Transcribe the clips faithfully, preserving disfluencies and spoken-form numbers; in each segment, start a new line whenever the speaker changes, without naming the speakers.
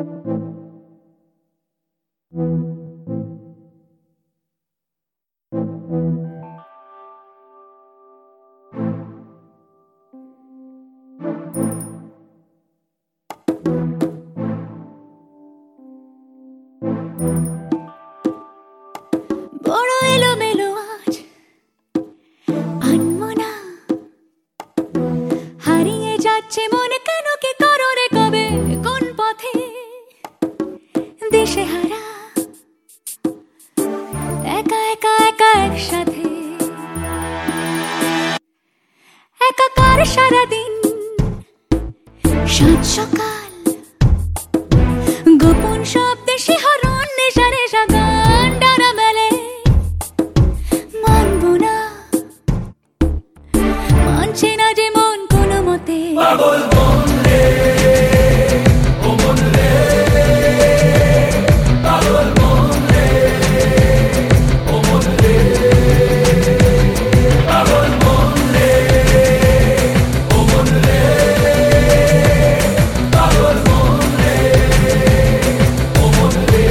বড় এলোমেলো আজ আনমনা হারিয়ে যাচ্ছে মনে কেন কি কারণে কবে কোন পথে দিশেহারা একা একা একা একসাথে একাকার সারাদিন সাত সকাল গোপন শব্দে শিহরণ নেশা নেশা গান ডানা মেলে মানব না মানছে না যে মন কোনো মতে
পাগল মন রে ও মন রে পাগল মন রে ও মন রে পাগল মন রে ও মন রে পাগল মন রে ও মন রে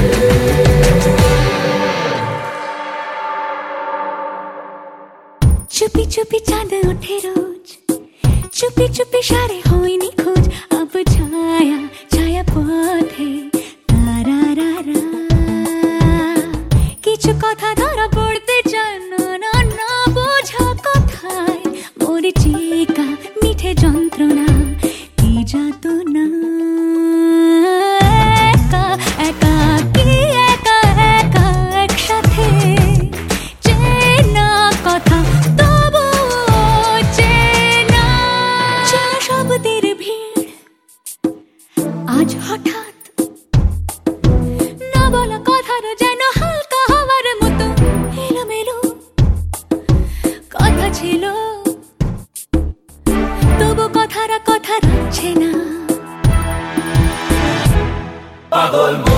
চুপি চুপি চাঁদ ওঠে রোজ চুপি চুপি সারে হয়নি খোঁজ আব ছায়া ছায়া পথে তারা রা রা কিছু কথা ধরা পড়তে চায় না না না বোঝা কথায় মরিচিকা মিঠে যন্ত্রণা কি যাতনা একা একা কি একা একা একসাথে চেনা কথা তবু চেনা চেনা শব্দের ভিড় আজ হঠাৎ না বলা কথার যেন হালকা হওয়ার মতো এলোমেলো কথা ছিল তবু কথারা কথা রাখছে না
পাগল মন